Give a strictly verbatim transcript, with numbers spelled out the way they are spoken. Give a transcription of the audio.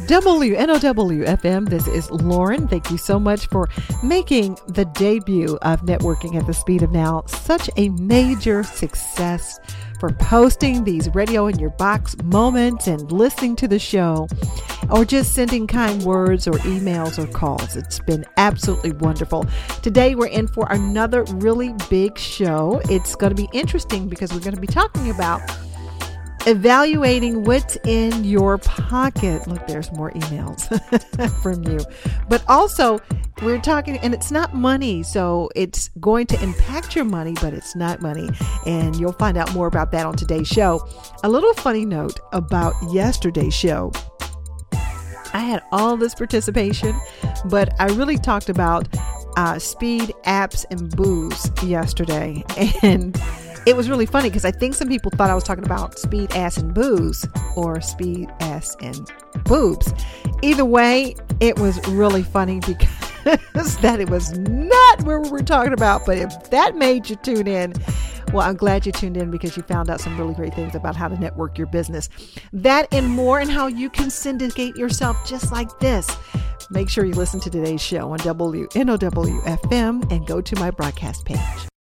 W N O W F M. This is Lauren. Thank you so much for making the debut of Networking at the Speed of Now such a major success, for posting these radio in your box moments and listening to the show, or just sending kind words or emails or calls. It's been absolutely wonderful. Today we're in for another really big show. It's going to be interesting because we're going to be talking about evaluating what's in your pocket. Look, there's more emails from you. But also, we're talking, and it's not money, so it's going to impact your money, but it's not money. And you'll find out more about that on today's show. A little funny note about yesterday's show. I had all this participation, but I really talked about uh, speed, apps, and booze yesterday. And it was really funny because I think some people thought I was talking about speed, ass, and booze, or speed, ass, and boobs. Either way, it was really funny because that it was not what we were talking about. But if that made you tune in, well, I'm glad you tuned in because you found out some really great things about how to network your business. That and more, and how you can syndicate yourself just like this. Make sure you listen to today's show on W N O W F M and go to my broadcast page.